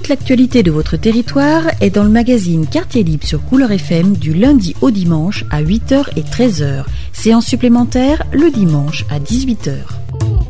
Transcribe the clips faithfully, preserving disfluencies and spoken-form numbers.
Toute l'actualité de votre territoire est dans le magazine Quartier Libre sur Couleur F M du lundi au dimanche à huit heures et treize heures. Séance supplémentaire le dimanche à dix-huit heures.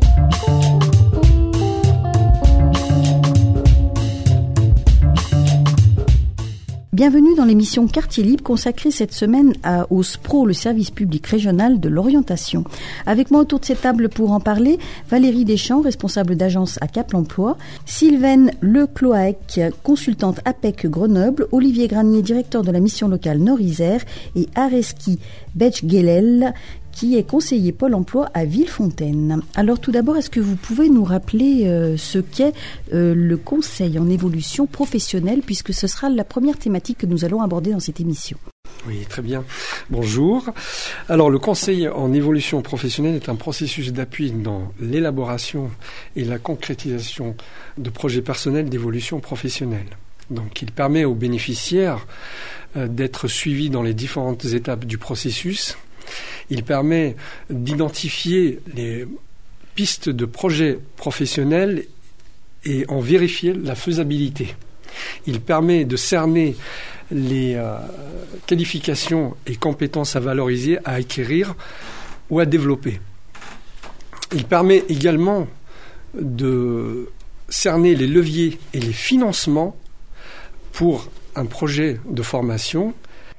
Bienvenue dans l'émission Quartier Libre consacrée cette semaine à, au S P R O, le service public régional de l'orientation. Avec moi autour de cette table pour en parler, Valérie Deschamps, responsable d'agence à Cap l'Emploi, Sylvaine Lecloaec, consultante A P E C Grenoble, Olivier Granier, directeur de la mission locale Nord-Isère et Areski Betchgelel, qui est conseiller Pôle emploi à Villefontaine. Alors tout d'abord, est-ce que vous pouvez nous rappeler euh, ce qu'est euh, le conseil en évolution professionnelle, puisque ce sera la première thématique que nous allons aborder dans cette émission. Oui, très bien. Bonjour. Alors, le conseil en évolution professionnelle est un processus d'appui dans l'élaboration et la concrétisation de projets personnels d'évolution professionnelle. Donc, il permet aux bénéficiaires euh, d'être suivis dans les différentes étapes du processus. Il permet d'identifier les pistes de projets professionnels et en vérifier la faisabilité. Il permet de cerner les euh, qualifications et compétences à valoriser, à acquérir ou à développer. Il permet également de cerner les leviers et les financements pour un projet de formation.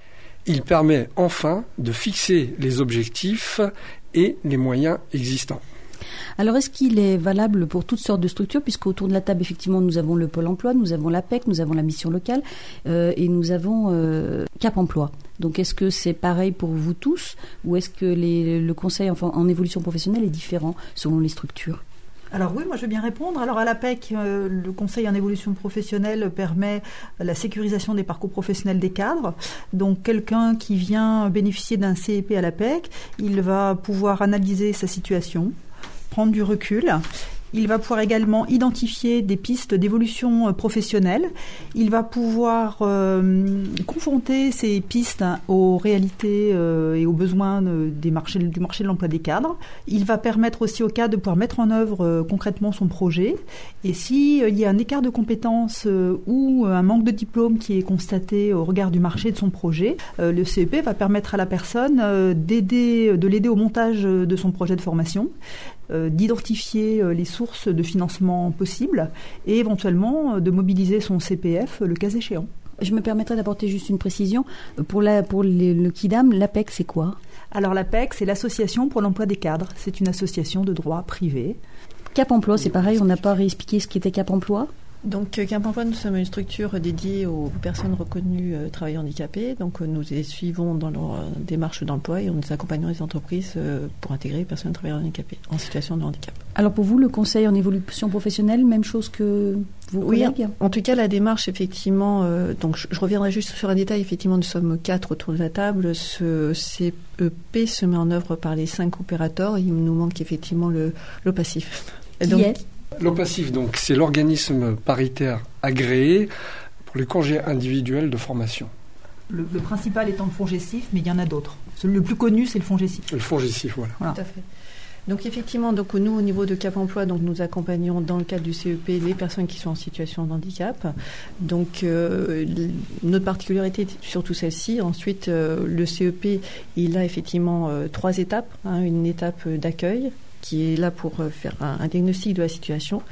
Il permet enfin de fixer les objectifs et les moyens existants. Alors, est-ce qu'il est valable pour toutes sortes de structures, puisqu'autour de la table, effectivement, nous avons le Pôle emploi, nous avons l'A P E C, nous avons la mission locale euh, et nous avons euh, Cap emploi. Donc, est-ce que c'est pareil pour vous tous ou est-ce que les, le conseil en, en évolution professionnelle est différent selon les structures ? Alors oui, moi je veux bien répondre. Alors à l'A P E C, euh, le conseil en évolution professionnelle permet la sécurisation des parcours professionnels des cadres. Donc quelqu'un qui vient bénéficier d'un C E P à l'A P E C, il va pouvoir analyser sa situation, prendre du recul. Il va pouvoir également identifier des pistes d'évolution professionnelle. Il va pouvoir euh, confronter ces pistes aux réalités euh, et aux besoins des marchés, du marché de l'emploi des cadres. Il va permettre aussi aux cadres de pouvoir mettre en œuvre euh, concrètement son projet. Et s'il euh, y a un écart de compétences euh, ou un manque de diplôme qui est constaté au regard du marché de son projet, euh, le C E P va permettre à la personne euh, d'aider, de l'aider au montage de son projet de formation, euh, d'identifier euh, les sources de financement possibles et éventuellement de mobiliser son C P F le cas échéant. Je me permettrai d'apporter juste une précision. Pour, la, pour les, le KIDAM, l'A P E C, c'est quoi ? Alors l'A P E C, c'est l'Association pour l'emploi des cadres. C'est une association de droit privé. Cap emploi, c'est pareil, on n'a pas réexpliqué ce qu'était Cap emploi ? Donc, Cap emploi, nous sommes une structure dédiée aux personnes reconnues euh, travailleurs handicapés. Donc, euh, nous les suivons dans leur euh, démarche d'emploi et nous accompagnons les entreprises euh, pour intégrer les personnes travailleurs handicapées en situation de handicap. Alors, pour vous, le conseil en évolution professionnelle, même chose que vos oui, collègues ? En tout cas, la démarche, effectivement, euh, donc je, je reviendrai juste sur un détail. Effectivement, nous sommes quatre autour de la table. Ce C E P se met en œuvre par les cinq opérateurs. Il nous manque effectivement le, le passif. Qui donc, est L'OPACIF, donc, c'est l'organisme paritaire agréé pour les congés individuels de formation. Le, le principal étant le FONGECIF, mais il y en a d'autres. Celui le plus connu, c'est le FONGECIF. Le FONGECIF, voilà. voilà. Tout à fait. Donc effectivement, donc nous au niveau de Cap Emploi, donc nous accompagnons dans le cadre du C E P les personnes qui sont en situation de handicap. Donc euh, notre particularité est surtout celle-ci. Ensuite, euh, le C E P, il a effectivement euh, trois étapes. Hein, une étape d'accueil qui est là pour faire un, un diagnostic de la situation.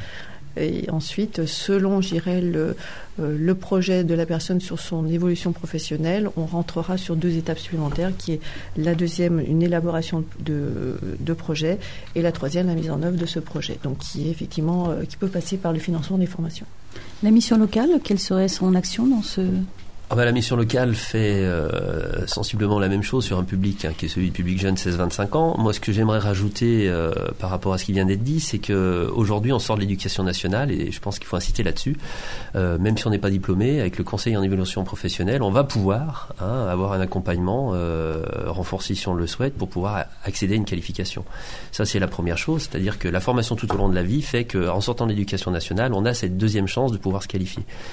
Et ensuite, selon, je dirais, le, euh, le projet de la personne sur son évolution professionnelle, on rentrera sur deux étapes supplémentaires, qui est la deuxième, une élaboration de, de projet, et la troisième, la mise en œuvre de ce projet. Donc, qui est effectivement, euh, qui peut passer par le financement des formations. La mission locale, quelle serait son action dans ce... Ah bah, la mission locale fait euh, sensiblement la même chose sur un public hein, qui est celui du public jeune seize vingt-cinq ans. Moi, ce que j'aimerais rajouter euh, par rapport à ce qui vient d'être dit, c'est qu'aujourd'hui, on sort de l'éducation nationale et je pense qu'il faut insister là-dessus. Euh, même si on n'est pas diplômé, avec le conseil en évolution professionnelle, on va pouvoir hein, avoir un accompagnement euh, renforcé si on le souhaite pour pouvoir accéder à une qualification. Ça, c'est la première chose, c'est-à-dire que la formation tout au long de la vie fait qu'en sortant de l'éducation nationale, on a cette deuxième chance de pouvoir se qualifier.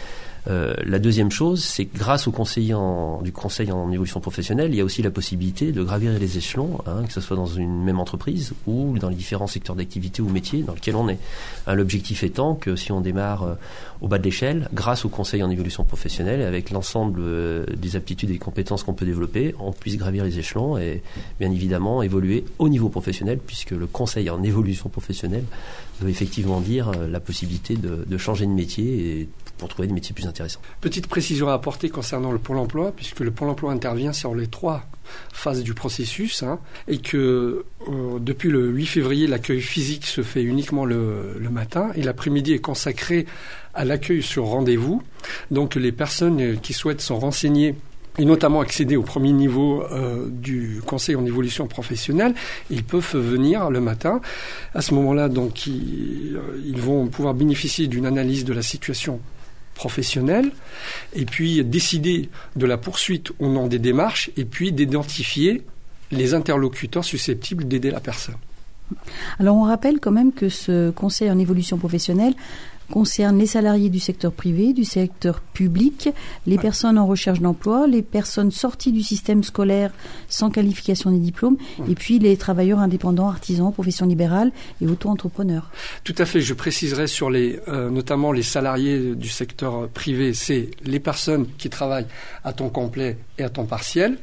Euh, la deuxième chose, c'est que grâce au conseiller en, du conseil en évolution professionnelle, il y a aussi la possibilité de gravir les échelons, hein, que ce soit dans une même entreprise ou dans les différents secteurs d'activité ou métiers dans lesquels on est. Hein, l'objectif étant que si on démarre euh, au bas de l'échelle, grâce au conseil en évolution professionnelle, et avec l'ensemble euh, des aptitudes et des compétences qu'on peut développer, on puisse gravir les échelons et bien évidemment évoluer au niveau professionnel, puisque le conseil en évolution professionnelle veut effectivement dire euh, la possibilité de, de changer de métier et pour trouver des métiers plus intéressants. Petite précision à apporter concernant le Pôle emploi, puisque le Pôle emploi intervient sur les trois phases du processus, hein, et que euh, depuis le huit février, l'accueil physique se fait uniquement le, le matin et l'après-midi est consacré à l'accueil sur rendez-vous. Donc les personnes qui souhaitent s'en renseigner et notamment accéder au premier niveau euh, du conseil en évolution professionnelle, ils peuvent venir le matin. À ce moment-là, donc, ils, ils vont pouvoir bénéficier d'une analyse de la situation professionnelle et puis décider de la poursuite au nom des démarches et puis d'identifier les interlocuteurs susceptibles d'aider la personne. Alors on rappelle quand même que ce conseil en évolution professionnelle concerne les salariés du secteur privé, du secteur public, les ouais. personnes en recherche d'emploi, les personnes sorties du système scolaire sans qualification ni diplôme, ouais. et puis les travailleurs indépendants, artisans, professions libérales et auto-entrepreneurs. Tout à fait. Je préciserai sur les, euh, notamment les salariés du secteur privé, c'est les personnes qui travaillent à temps complet et à temps partiel.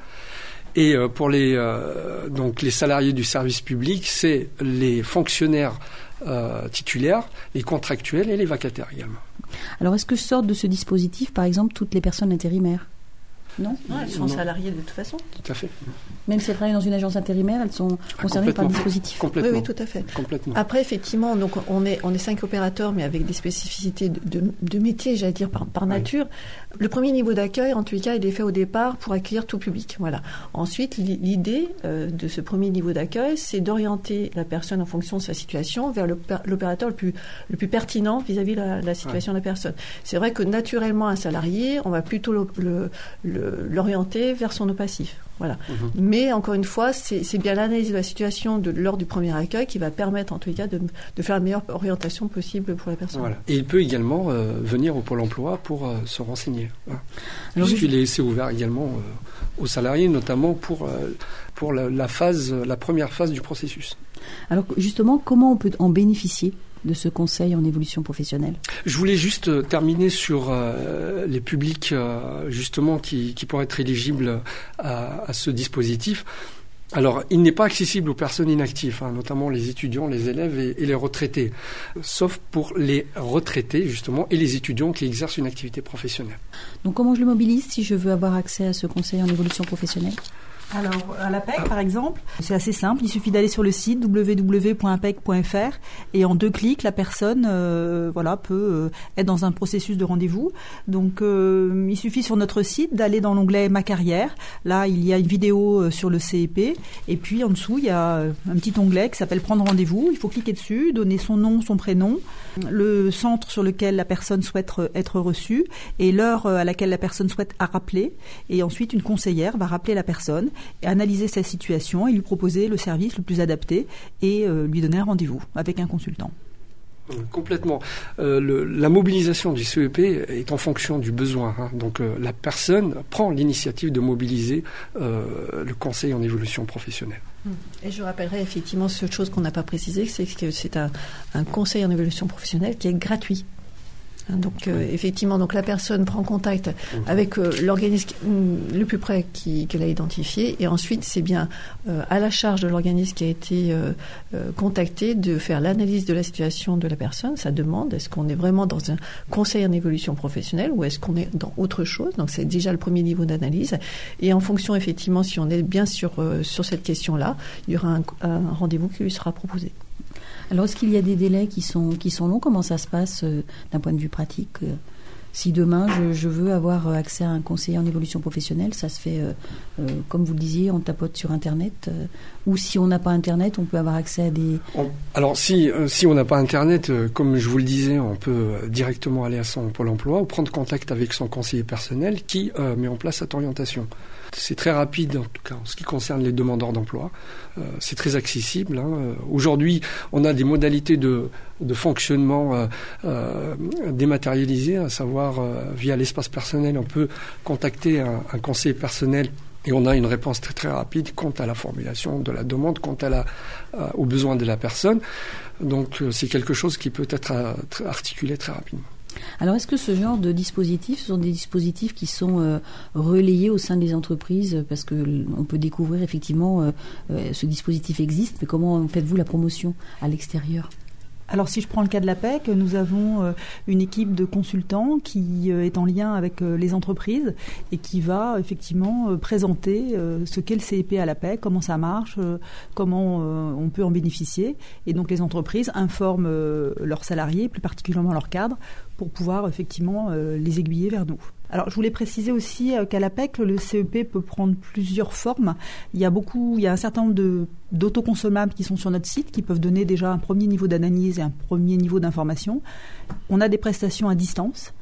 Et euh, pour les, euh, donc les salariés du service public, c'est les fonctionnaires Euh, titulaires, les contractuels et les vacataires également. Alors, est-ce que sortent de ce dispositif, par exemple, toutes les personnes intérimaires ? Non, non, elles sont non. salariées de toute façon. Tout à fait. Même si elles travaillent dans une agence intérimaire, elles sont ah, concernées par le dispositif. Oui, oui, tout à fait. Complètement. Après, effectivement, donc on est on est cinq opérateurs, mais avec des spécificités de, de, de métier, j'allais dire par, par nature. Oui. Le premier niveau d'accueil, en tous les cas, il est fait au départ pour accueillir tout public. Voilà. Ensuite, l'idée euh, de ce premier niveau d'accueil, c'est d'orienter la personne en fonction de sa situation vers l'opérateur le plus le plus pertinent vis-à-vis de la, la situation oui. de la personne. C'est vrai que naturellement, un salarié, on va plutôt le, le, le, l'orienter vers son passif. Voilà. Mmh. Mais encore une fois, c'est, c'est bien l'analyse de la situation de, lors du premier accueil qui va permettre en tous les cas de, de faire la meilleure orientation possible pour la personne. Voilà. Et il peut également euh, venir au Pôle emploi pour euh, se renseigner. Hein. Puisqu'il est c'est ouvert également euh, aux salariés, notamment pour, euh, pour la, la, phase, la première phase du processus. Alors justement, comment on peut en bénéficier de ce conseil en évolution professionnelle? Je voulais juste euh, terminer sur euh, les publics euh, justement qui, qui pourraient être éligibles à, à ce dispositif. Alors, il n'est pas accessible aux personnes inactives, hein, notamment les étudiants, les élèves et, et les retraités, sauf pour les retraités justement et les étudiants qui exercent une activité professionnelle. Donc, comment je le mobilise si je veux avoir accès à ce conseil en évolution professionnelle ? Alors, à l'A P E C, par exemple, c'est assez simple. Il suffit d'aller sur le site w w w point a p e c point f r et en deux clics, la personne euh, voilà, peut euh, être dans un processus de rendez-vous. Donc, euh, il suffit sur notre site d'aller dans l'onglet « Ma carrière ». Là, il y a une vidéo sur le C E P. Et puis, en dessous, il y a un petit onglet qui s'appelle « Prendre rendez-vous ». Il faut cliquer dessus, donner son nom, son prénom, le centre sur lequel la personne souhaite être reçue et l'heure à laquelle la personne souhaite rappeler. Et ensuite, une conseillère va rappeler la personne et analyser sa situation et lui proposer le service le plus adapté et euh, lui donner un rendez-vous avec un consultant. Complètement. Euh, le, la mobilisation du C E P est en fonction du besoin. Hein. Donc euh, la personne prend l'initiative de mobiliser euh, le conseil en évolution professionnelle. Et je rappellerai effectivement cette chose qu'on n'a pas précisée, c'est que c'est un, un conseil en évolution professionnelle qui est gratuit. Donc euh, oui. effectivement, donc la personne prend contact mmh. avec euh, l'organisme le plus près qui, qu'elle a identifié, et ensuite c'est bien euh, à la charge de l'organisme qui a été euh, euh, contacté de faire l'analyse de la situation de la personne, sa demande. Est-ce qu'on est vraiment dans un conseil en évolution professionnelle ou est-ce qu'on est dans autre chose? Donc c'est déjà le premier niveau d'analyse. Et en fonction effectivement, si on est bien sur euh, sur cette question-là, il y aura un, un rendez-vous qui lui sera proposé. Alors, est-ce qu'il y a des délais qui sont, qui sont longs? Comment ça se passe euh, d'un point de vue pratique? euh, Si demain, je, je veux avoir accès à un conseiller en évolution professionnelle, ça se fait, euh, euh, comme vous le disiez, on tapote sur Internet. Euh, ou si on n'a pas Internet, on peut avoir accès à des... On, alors, si, euh, si on n'a pas Internet, euh, comme je vous le disais, on peut euh, directement aller à son Pôle emploi ou prendre contact avec son conseiller personnel qui euh, met en place cette orientation. C'est très rapide, en tout cas en ce qui concerne les demandeurs d'emploi. Euh, c'est très accessible. Hein. Aujourd'hui, on a des modalités de, de fonctionnement euh, euh, dématérialisées, à savoir euh, via l'espace personnel, on peut contacter un, un conseiller personnel et on a une réponse très très rapide quant à la formulation de la demande, quant à la, euh, aux besoins de la personne. Donc euh, c'est quelque chose qui peut être euh, articulé très rapidement. Alors, est-ce que ce genre de dispositifs ce sont des dispositifs qui sont euh, relayés au sein des entreprises? Parce qu'on peut découvrir effectivement euh, euh, ce dispositif existe, mais comment faites-vous la promotion à l'extérieur? Alors, si je prends le cas de l'APEC, nous avons euh, une équipe de consultants qui euh, est en lien avec euh, les entreprises et qui va effectivement euh, présenter euh, ce qu'est le C E P à l'APEC, comment ça marche, euh, comment euh, on peut en bénéficier. Et donc, les entreprises informent euh, leurs salariés, plus particulièrement leurs cadres, pour pouvoir effectivement euh, les aiguiller vers nous. Alors, je voulais préciser aussi qu'à l'APEC, le C E P peut prendre plusieurs formes. Il y a beaucoup, il y a un certain nombre de, d'autoconsommables qui sont sur notre site, qui peuvent donner déjà un premier niveau d'analyse et un premier niveau d'information. On a des prestations à distance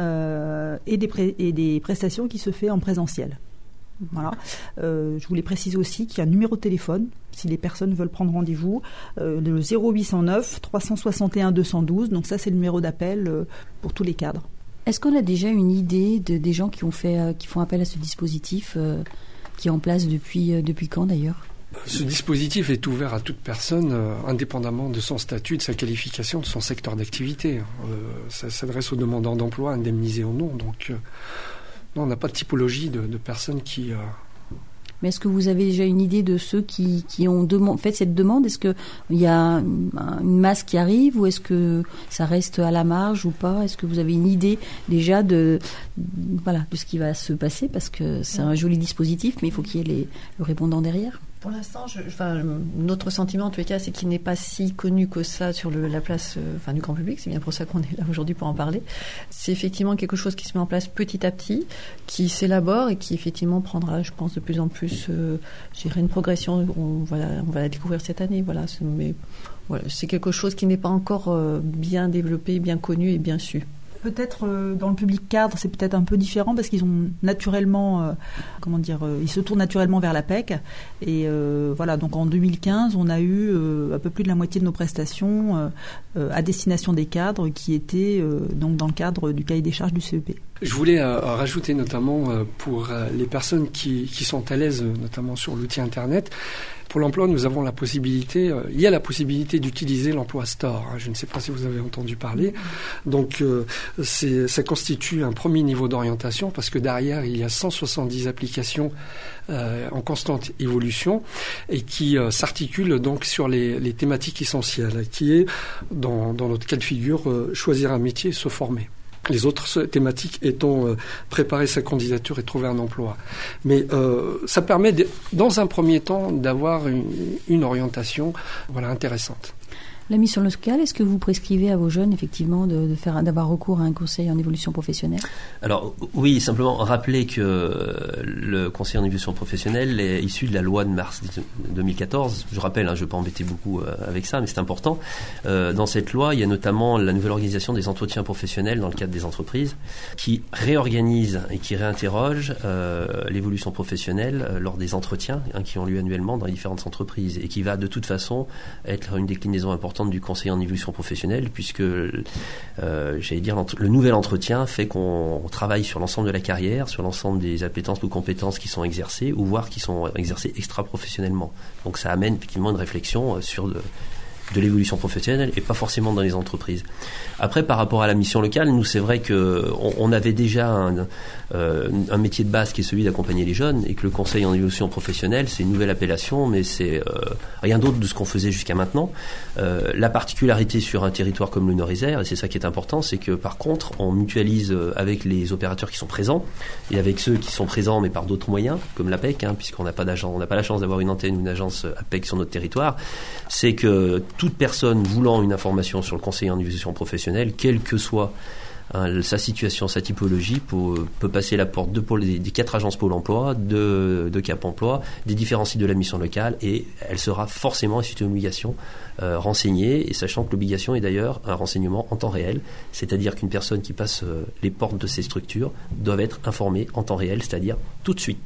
euh, et, des pré- et des prestations qui se font en présentiel. Voilà. Euh, je voulais préciser aussi qu'il y a un numéro de téléphone si les personnes veulent prendre rendez-vous, euh, le zéro huit cent neuf trois cent soixante et un deux cent douze. Donc ça, c'est le numéro d'appel euh, pour tous les cadres. Est-ce qu'on a déjà une idée de, des gens qui, ont fait, euh, qui font appel à ce dispositif euh, qui est en place depuis, euh, depuis quand d'ailleurs ? Ce dispositif est ouvert à toute personne, euh, indépendamment de son statut, de sa qualification, de son secteur d'activité. Euh, ça s'adresse aux demandeurs d'emploi, indemnisés ou non. Donc, euh, non, on n'a pas de typologie de, de personnes qui... Euh, Mais est-ce que vous avez déjà une idée de ceux qui, qui ont demandé, fait cette demande ? Est-ce qu'il y a une masse qui arrive ou est-ce que ça reste à la marge ou pas ? Est-ce que vous avez une idée déjà de, voilà, de ce qui va se passer ? Parce que c'est un joli dispositif, mais il faut qu'il y ait les, le répondant derrière. Pour l'instant, je, enfin, notre sentiment en tous les cas, c'est qu'il n'est pas si connu que ça sur le, la place euh, enfin, du grand public. C'est bien pour ça qu'on est là aujourd'hui pour en parler. C'est effectivement quelque chose qui se met en place petit à petit, qui s'élabore et qui effectivement prendra, je pense, de plus en plus, euh, je dirais, une progression. On va la, on va la découvrir cette année. Voilà. Mais voilà, c'est quelque chose qui n'est pas encore euh, bien développé, bien connu et bien su. Peut-être euh, dans le public cadre, c'est peut-être un peu différent parce qu'ils ont naturellement, euh, comment dire, euh, ils se tournent naturellement vers l'APEC. Et euh, voilà, donc en deux mille quinze, on a eu euh, un peu plus de la moitié de nos prestations euh, euh, à destination des cadres qui étaient euh, donc dans le cadre du cahier des charges du C E P. Je voulais euh, rajouter notamment euh, pour euh, les personnes qui, qui sont à l'aise, euh, notamment sur l'outil Internet. Pour l'emploi, nous avons la possibilité, euh, il y a la possibilité d'utiliser l'emploi Store. Hein, je ne sais pas si vous avez entendu parler. Donc, euh, c'est, ça constitue un premier niveau d'orientation parce que derrière, il y a cent soixante-dix applications euh, en constante évolution et qui euh, s'articulent donc sur les, les thématiques essentielles, qui est, dans, dans notre cas de figure, euh, choisir un métier, se former. Les autres thématiques étant euh, préparer sa candidature et trouver un emploi. Mais euh, ça permet, de, dans un premier temps, d'avoir une, une orientation voilà, intéressante. La mission locale, est-ce que vous prescrivez à vos jeunes, effectivement, de, de faire, d'avoir recours à un conseil en évolution professionnelle ? Alors, oui, simplement rappeler que le conseil en évolution professionnelle est issu de la loi de mars deux mille quatorze. Je rappelle, hein, je ne vais pas embêter beaucoup avec ça, mais c'est important. Euh, dans cette loi, il y a notamment la nouvelle organisation des entretiens professionnels dans le cadre des entreprises qui réorganise et qui réinterroge euh, l'évolution professionnelle euh, lors des entretiens hein, qui ont lieu annuellement dans les différentes entreprises et qui va de toute façon être une déclinaison importante du conseiller en évolution professionnelle puisque euh, j'allais dire le nouvel entretien fait qu'on travaille sur l'ensemble de la carrière, sur l'ensemble des appétences ou compétences qui sont exercées ou voire qui sont exercées extra-professionnellement. Donc ça amène effectivement une réflexion sur de, de l'évolution professionnelle et pas forcément dans les entreprises. Après, par rapport à la mission locale, nous c'est vrai que on, on avait déjà un, euh, un métier de base qui est celui d'accompagner les jeunes et que le conseil en évolution professionnelle c'est une nouvelle appellation, mais c'est euh, rien d'autre de ce qu'on faisait jusqu'à maintenant. Euh, la particularité sur un territoire comme le Nord-Isère, et c'est ça qui est important, c'est que par contre on mutualise avec les opérateurs qui sont présents et avec ceux qui sont présents mais par d'autres moyens, comme l'APEC, hein, puisqu'on n'a pas d'agence, on n'a pas la chance d'avoir une antenne ou une agence APEC sur notre territoire. C'est que toute personne voulant une information sur le conseiller en évolution professionnelle, quelle que soit hein, sa situation, sa typologie, pour, peut passer la porte de Pôle, des, des quatre agences Pôle emploi, de, de Cap emploi, des différents sites de la mission locale, et elle sera forcément, c'est une obligation, euh, renseignée, et sachant que l'obligation est d'ailleurs un renseignement en temps réel, c'est-à-dire qu'une personne qui passe euh, les portes de ces structures doit être informée en temps réel, c'est-à-dire tout de suite.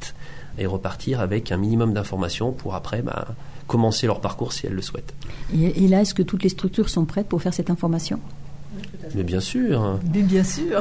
et repartir avec un minimum d'informations pour après bah, commencer leur parcours si elles le souhaitent. Et, et là, est-ce que toutes les structures sont prêtes pour faire cette information ? Mais bien sûr. Mais bien sûr.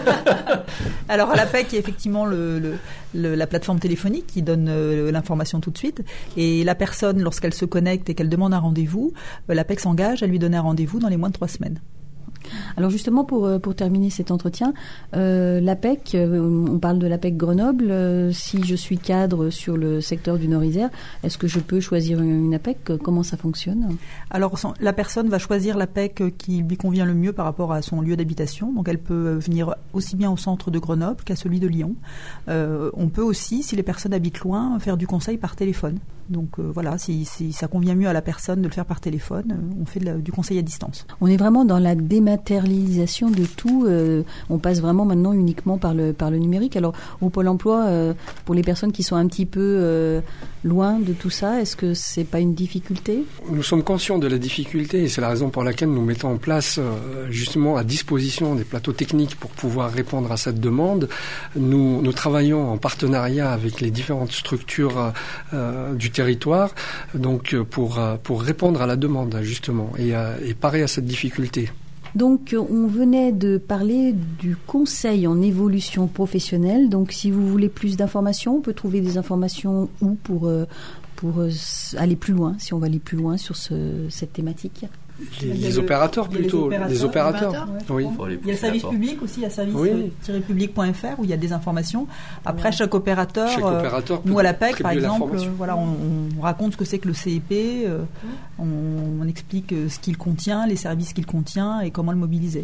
Alors à l'A P E C, il y a effectivement le, le, le, la plateforme téléphonique qui donne euh, l'information tout de suite. Et la personne, lorsqu'elle se connecte et qu'elle demande un rendez-vous, euh, l'A P E C s'engage à lui donner un rendez-vous dans les moins de trois semaines. Alors justement, pour, pour terminer cet entretien, euh, l'A P E C, euh, on parle de l'A P E C Grenoble. Euh, si je suis cadre sur le secteur du Nord-Isère, est-ce que je peux choisir une, une A P E C ? Comment ça fonctionne ? Alors la personne va choisir l'A P E C qui lui convient le mieux par rapport à son lieu d'habitation. Donc elle peut venir aussi bien au centre de Grenoble qu'à celui de Lyon. Euh, on peut aussi, si les personnes habitent loin, faire du conseil par téléphone. Donc euh, voilà, si, si ça convient mieux à la personne de le faire par téléphone, euh, on fait de la, du conseil à distance. On est vraiment dans la dématérialisation de tout. Euh, on passe vraiment maintenant uniquement par le, par le numérique. Alors au Pôle emploi, euh, pour les personnes qui sont un petit peu euh, loin de tout ça, est-ce que c'est pas une difficulté ? Nous sommes conscients de la difficulté et c'est la raison pour laquelle nous mettons en place euh, justement à disposition des plateaux techniques pour pouvoir répondre à cette demande. Nous, nous travaillons en partenariat avec les différentes structures euh, du territoire, donc pour, pour répondre à la demande justement et, et parer à cette difficulté. Donc, on venait de parler du conseil en évolution professionnelle. Donc, si vous voulez plus d'informations, on peut trouver des informations où pour, pour aller plus loin, si on va aller plus loin sur ce, cette thématique. Les, les le, opérateurs plutôt, les opérateurs. Les opérateurs, opérateurs ouais. Oui. Il y a le service public aussi, il y a service tiret public point f r où il y a des informations. Après, chaque opérateur, chaque opérateur euh, nous à l'A P E C par exemple, euh, voilà, on, on raconte ce que c'est que le C E P, euh, on, on explique ce qu'il contient, les services qu'il contient et comment le mobiliser.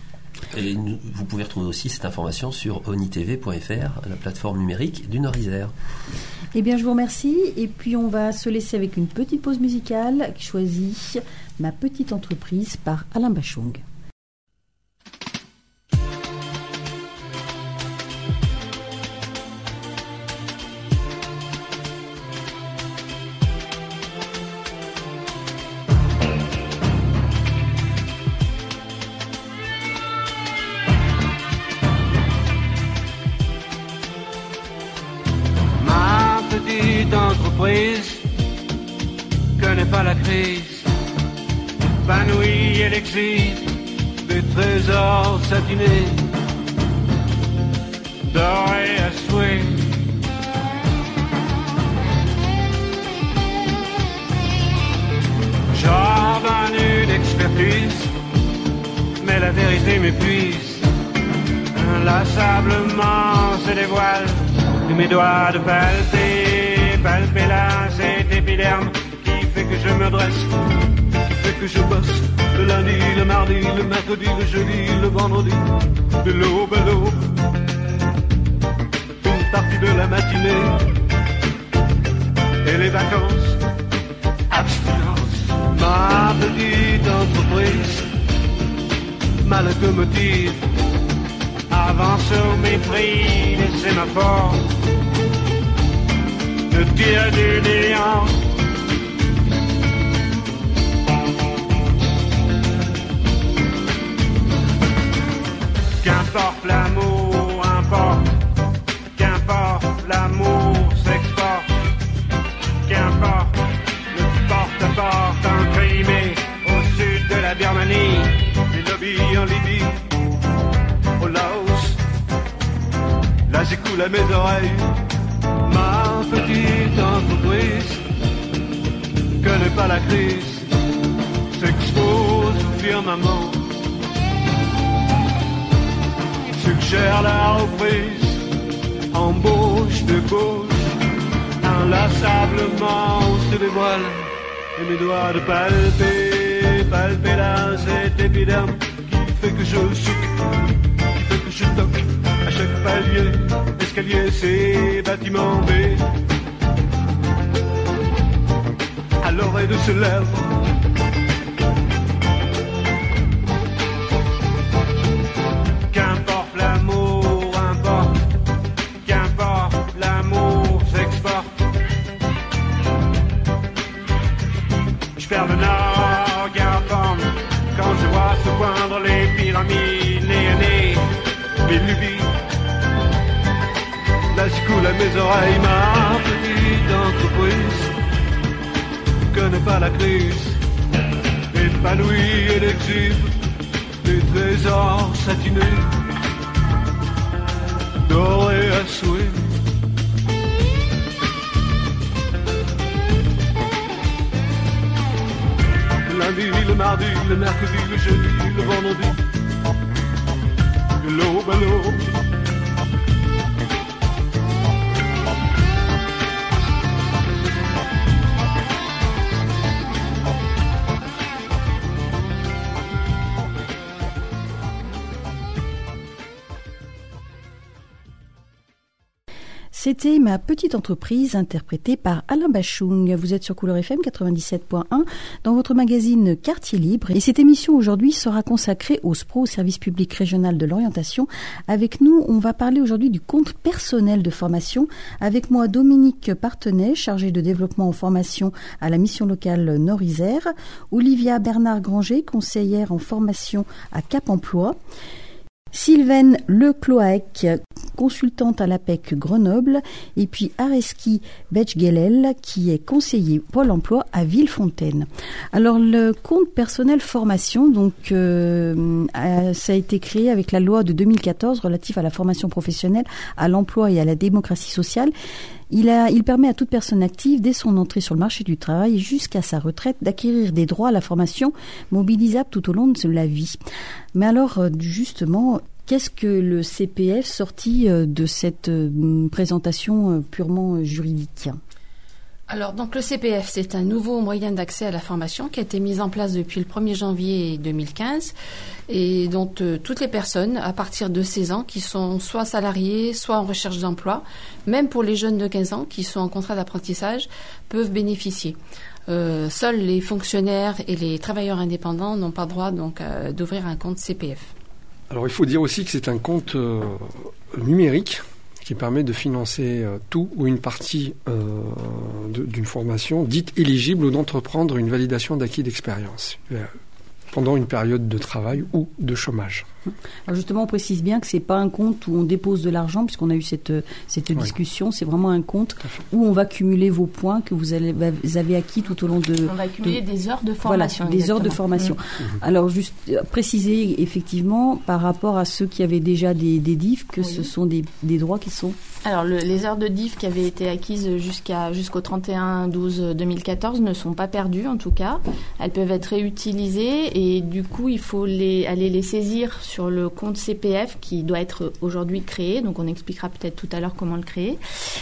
Et nous, vous pouvez retrouver aussi cette information sur onitv point f r, la plateforme numérique du Nord-Isère. Eh bien, je vous remercie. Et puis, on va se laisser avec une petite pause musicale choisie Ma petite entreprise par Alain Bachung. Ma petite entreprise connaît pas la crise. Épanouie, elle existe des trésors satinés, dorés à souhait. J'ordonne une expertise, mais la vérité m'épuise. Inlassablement se dévoile de mes doigts de palper, palper là cet épiderme qui fait que je me dresse. Que je bosse le lundi, le mardi, le mercredi, le jeudi, le vendredi, de l'aube à l'aube, une partie de la matinée, et les vacances, abstinence. Ma petite entreprise, ma locomotive, avance au mépris des sémaphores, ne tire du néant. Qu'importe l'amour, importe, qu'importe l'amour s'exporte, qu'importe le porte-à-porte imprimé au sud de la Birmanie, des lobbies en Libye, au Laos, là j'écoule à mes oreilles, ma petite entreprise connaît pas la crise, s'expose au firmament. Suggère la reprise, embauche de gauche, inlassablement se dévoile, et mes doigts de palper, palper là cet épiderme qui fait que je souque, qui fait que je toque à chaque palier, escalier, c'est bâtiment B. À l'oreille de ce lèvre, vers le nord, Garpam, quand je vois se poindre les pyramides, les années, les lubies, ça se coule à mes oreilles. Ma petite entreprise connaît pas la crise, épanouie et l'exhibe des trésors satinés, dorés à souhait. Le lundi, le mardi, le mercredi, le jeudi, le vendredi, de l'aube à l'aube. C'était Ma petite entreprise, interprétée par Alain Bachung. Vous êtes sur Couleur F M quatre-vingt-dix-sept point un dans votre magazine Quartier Libre. Et cette émission aujourd'hui sera consacrée au S P R O, au service public régional de l'orientation. Avec nous, on va parler aujourd'hui du compte personnel de formation. Avec moi, Dominique Partenay, chargée de développement en formation à la mission locale Nord-Isère. Olivia Bernard-Granger, conseillère en formation à Cap Emploi. Sylvaine Lecloaec, consultante à l'A P E C Grenoble, et puis Areski Betchgelel, qui est conseiller Pôle emploi à Villefontaine. Alors, le compte personnel formation, donc, euh, a, ça a été créé avec la loi de deux mille quatorze relative à la formation professionnelle, à l'emploi et à la démocratie sociale. Il, a, il permet à toute personne active, dès son entrée sur le marché du travail jusqu'à sa retraite, d'acquérir des droits à la formation mobilisables tout au long de la vie. Mais alors, justement, qu'est-ce que le C P F sorti de cette présentation purement juridique ? Alors, donc le C P F, c'est un nouveau moyen d'accès à la formation qui a été mis en place depuis le premier janvier deux mille quinze et dont euh, toutes les personnes, à partir de seize ans, qui sont soit salariées, soit en recherche d'emploi, même pour les jeunes de quinze ans qui sont en contrat d'apprentissage, peuvent bénéficier. Euh, seuls les fonctionnaires et les travailleurs indépendants n'ont pas droit donc euh, d'ouvrir un compte C P F. Alors il faut dire aussi que c'est un compte euh, numérique qui permet de financer euh, tout ou une partie euh, de, d'une formation dite éligible ou d'entreprendre une validation d'acquis d'expérience euh, pendant une période de travail ou de chômage. Alors justement, on précise bien que c'est pas un compte où on dépose de l'argent, puisqu'on a eu cette, cette oui. discussion. C'est vraiment un compte où on va cumuler vos points que vous, allez, vous avez acquis tout au long de... On va cumuler de, des heures de formation. Voilà, des heures de formation. Mmh. Alors, juste préciser effectivement, par rapport à ceux qui avaient déjà des, des D I F, que oui. ce sont des, des droits qui sont... Alors, le, les heures de D I F qui avaient été acquises jusqu'à, jusqu'au trente et un douze deux mille quatorze ne sont pas perdues, en tout cas. Elles peuvent être réutilisées et du coup, il faut les, aller les saisir sur le compte C P F qui doit être aujourd'hui créé. Donc, on expliquera peut-être tout à l'heure comment le créer.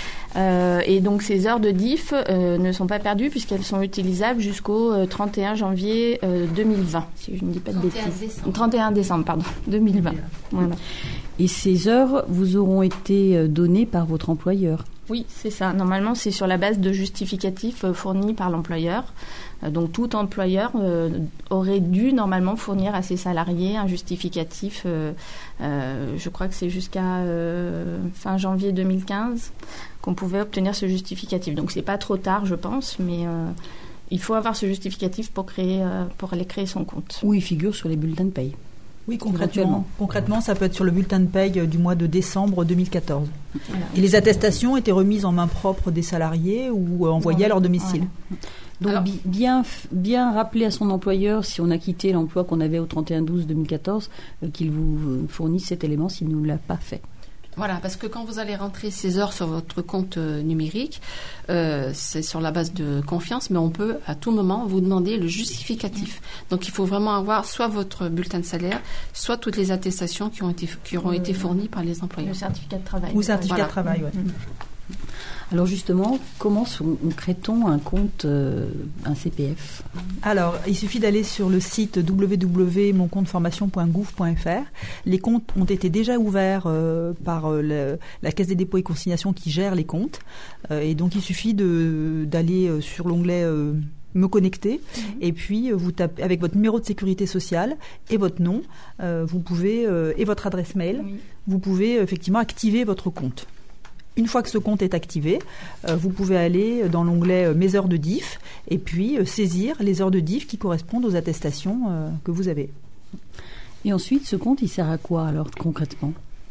Euh, et donc, ces heures de D I F euh, ne sont pas perdues puisqu'elles sont utilisables jusqu'au euh, trente et un janvier euh, deux mille vingt, si je ne dis pas de bêtises. Décembre. trente et un décembre, pardon, deux mille vingt. Voilà. Et ces heures vous auront été données par votre employeur ? Oui, c'est ça. Normalement, c'est sur la base de justificatifs fournis par l'employeur. Donc, tout employeur euh, aurait dû normalement fournir à ses salariés un justificatif. Euh, euh, je crois que c'est jusqu'à euh, fin janvier deux mille quinze qu'on pouvait obtenir ce justificatif. Donc, c'est pas trop tard, je pense, mais euh, il faut avoir ce justificatif pour créer, euh, pour aller créer son compte. Ou il figure sur les bulletins de paye. Oui, concrètement, concrètement, ça peut être sur le bulletin de paye du mois de décembre deux mille quatorze. Voilà. Et les attestations étaient remises en main propre des salariés ou envoyées à leur domicile. Voilà. Donc, Alors, bien, bien rappeler à son employeur, si on a quitté l'emploi qu'on avait au trente et un douze deux mille quatorze, euh, qu'il vous fournisse cet élément s'il ne l'a pas fait. Voilà, parce que quand vous allez rentrer ces heures sur votre compte euh, numérique, euh, c'est sur la base de confiance, mais on peut à tout moment vous demander le justificatif. Donc, il faut vraiment avoir soit votre bulletin de salaire, soit toutes les attestations qui, ont été, qui auront euh, été fournies par les employeurs. Le certificat de travail. Ou certificat voilà. de travail, oui. Mmh. Alors justement, comment on crée-t-on un compte, euh, un C P F ? Alors, il suffit d'aller sur le site w w w point mon compte formation point gouv point f r. Les comptes ont été déjà ouverts euh, par euh, le, la Caisse des dépôts et consignations qui gère les comptes. Euh, et donc, il suffit de, d'aller euh, sur l'onglet euh, me connecter mmh. et puis euh, vous tapez avec votre numéro de sécurité sociale et votre nom, euh, vous pouvez euh, et votre adresse mail, oui. vous pouvez euh, effectivement activer votre compte. Une fois que ce compte est activé, euh, vous pouvez aller dans l'onglet euh, « Mes heures de D I F » et puis euh, saisir les heures de D I F qui correspondent aux attestations euh, que vous avez. Et ensuite, ce compte, il sert à quoi alors concrètement ?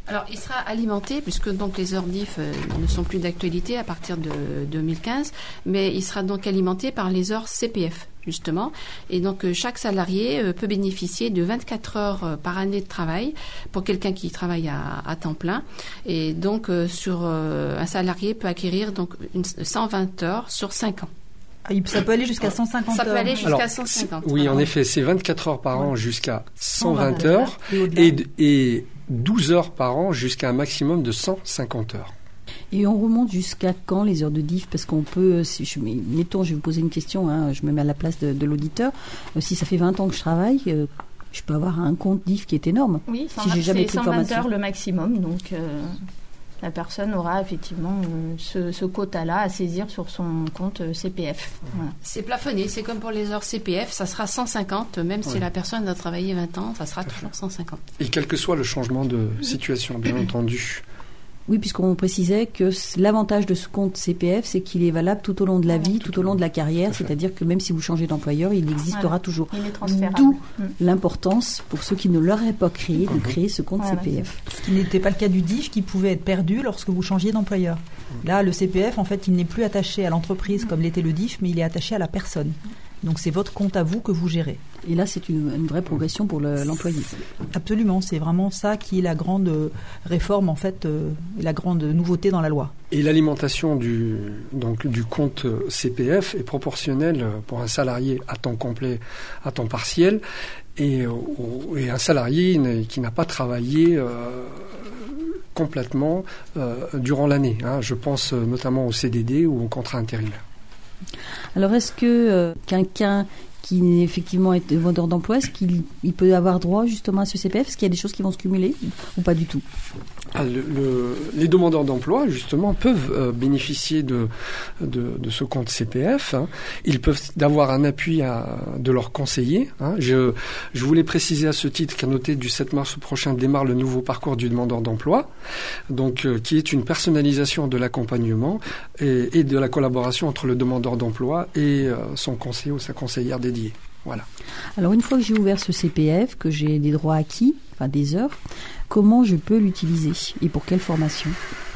Alors, il sera alimenté, puisque donc les heures D I F euh, ne sont plus d'actualité à partir de deux mille quinze, mais il sera donc alimenté par les heures C P F, justement. Et donc, euh, chaque salarié euh, peut bénéficier de vingt-quatre heures euh, par année de travail pour quelqu'un qui travaille à, à temps plein. Et donc, euh, sur euh, un salarié peut acquérir donc une, cent vingt heures sur cinq ans. Ça peut aller jusqu'à cent cinquante Ça heures. peut aller jusqu'à Alors, cent cinquante. Oui, voilà. en effet, c'est vingt-quatre heures par an jusqu'à cent vingt heures. heures Et, et, et douze heures par an jusqu'à un maximum de cent cinquante heures. Et on remonte jusqu'à quand les heures de D I F? Parce qu'on peut, si je, mettons, je vais vous poser une question, hein, je me mets à la place de, de l'auditeur. Euh, si ça fait vingt ans que je travaille, euh, je peux avoir un compte D I F qui est énorme. Oui, si j'ai jamais c'est pris de cent vingt formation. heures le maximum, donc euh, la personne aura effectivement euh, ce, ce quota-là à saisir sur son compte euh, C P F. Voilà. C'est plafonné, c'est comme pour les heures C P F, ça sera cent cinquante, même si Oui. la personne a travaillé vingt ans, ça sera toujours cent cinquante. Et quel que soit le changement de situation, bien entendu. Oui, puisqu'on précisait que l'avantage de ce compte C P F, c'est qu'il est valable tout au long de la vie, tout au long de la carrière, c'est-à-dire que même si vous changez d'employeur, il existera Voilà. toujours. Il est transférable. D'où Mm. l'importance, pour ceux qui ne l'auraient pas créé, de créer ce compte Voilà. C P F. Ce qui n'était pas le cas du D I F qui pouvait être perdu lorsque vous changiez d'employeur. Là, le C P F, en fait, il n'est plus attaché à l'entreprise comme l'était le D I F, mais il est attaché à la personne. Donc c'est votre compte à vous que vous gérez. Et là, c'est une, une vraie progression pour le- l'employé. Absolument, c'est vraiment ça qui est la grande euh, réforme, en fait, euh, la grande nouveauté dans la loi. Et l'alimentation du, donc, du compte C P F est proportionnelle pour un salarié à temps complet, à temps partiel, et, au- et un salarié qui n'a pas travaillé euh, complètement euh, durant l'année. Hein. Je pense notamment au C D D ou au contrat intérimaire. Alors, est-ce que euh, quelqu'un qui effectivement est vendeur d'emploi, est-ce qu'il il peut avoir droit justement à ce C P F? Est-ce qu'il y a des choses qui vont se cumuler ou pas du tout? Ah, le, le, les demandeurs d'emploi, justement, peuvent euh, bénéficier de, de, de ce compte C P F. Hein. Ils peuvent d'avoir un appui à, de leurs conseillers. Hein. Je, je voulais préciser à ce titre qu'à noter du sept mars prochain démarre le nouveau parcours du demandeur d'emploi, donc euh, qui est une personnalisation de l'accompagnement et, et de la collaboration entre le demandeur d'emploi et euh, son conseiller ou sa conseillère dédiée. Voilà. Alors, une fois que j'ai ouvert ce C P F, que j'ai des droits acquis, enfin des heures, comment je peux l'utiliser et pour quelle formation?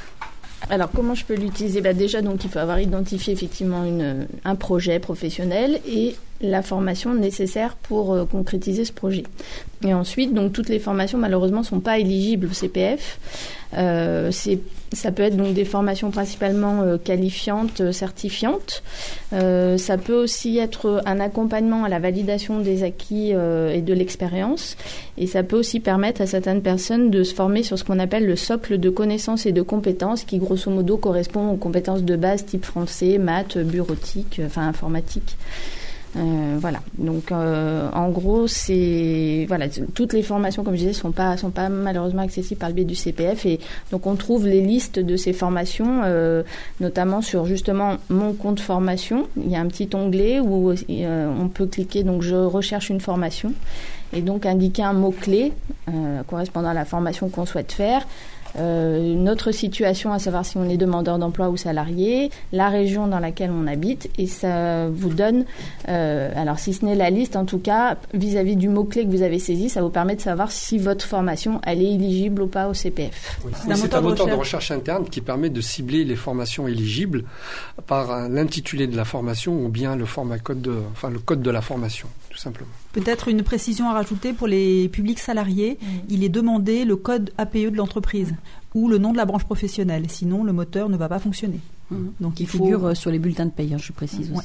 Alors, comment je peux l'utiliser? Bah, déjà, donc, il faut avoir identifié effectivement une, un projet professionnel et la formation nécessaire pour euh, concrétiser ce projet. Et ensuite, donc, toutes les formations, malheureusement, ne sont pas éligibles au C P F. Euh, c'est, ça peut être donc des formations principalement euh, qualifiantes, euh, certifiantes. Euh, ça peut aussi être un accompagnement à la validation des acquis euh, et de l'expérience. Et ça peut aussi permettre à certaines personnes de se former sur ce qu'on appelle le socle de connaissances et de compétences, qui grosso modo correspond aux compétences de base type français, maths, bureautique, euh, enfin informatique. Euh, voilà. Donc, euh, en gros, c'est voilà, toutes les formations, comme je disais, sont pas sont pas malheureusement accessibles par le biais du C P F, et donc on trouve les listes de ces formations, euh, notamment sur justement mon compte formation. Il y a un petit onglet où euh, on peut cliquer. Donc, je recherche une formation et donc indiquer un mot clé euh, correspondant à la formation qu'on souhaite faire. Euh, notre situation, à savoir si on est demandeur d'emploi ou salarié, la région dans laquelle on habite, et ça vous donne, euh, alors si ce n'est la liste, en tout cas, vis-à-vis du mot-clé que vous avez saisi, ça vous permet de savoir si votre formation, elle est éligible ou pas au C P F. Oui. C'est un C'est moteur un de moteur de recherche. recherche interne qui permet de cibler les formations éligibles par euh, l'intitulé de la formation ou bien le format code de, enfin le code de la formation, tout simplement. Peut-être une précision à rajouter pour les publics salariés, mmh. il est demandé le code A P E de l'entreprise ou le nom de la branche professionnelle, sinon le moteur ne va pas fonctionner. Mmh. Donc il il faut... figure sur les bulletins de paye, hein, je précise Ouais. aussi.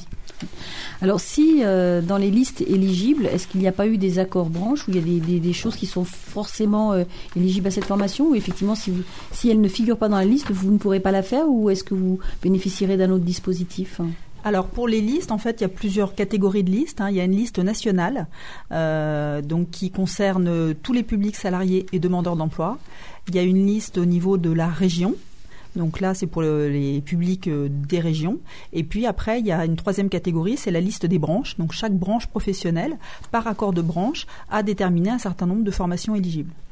Alors si euh, dans les listes éligibles, est-ce qu'il n'y a pas eu des accords branches où il y a des, des, des choses qui sont forcément euh, éligibles à cette formation, ou effectivement si, vous, si elles ne figurent pas dans la liste, vous ne pourrez pas la faire, ou est-ce que vous bénéficierez d'un autre dispositif? Alors pour les listes, en fait, il y a plusieurs catégories de listes. Hein. Il y a une liste nationale, euh, donc qui concerne tous les publics salariés et demandeurs d'emploi. Il y a une liste au niveau de la région. Donc là, c'est pour le, les publics euh, des régions. Et puis après, il y a une troisième catégorie, c'est la liste des branches. Donc chaque branche professionnelle, par accord de branche, a déterminé un certain nombre de formations éligibles.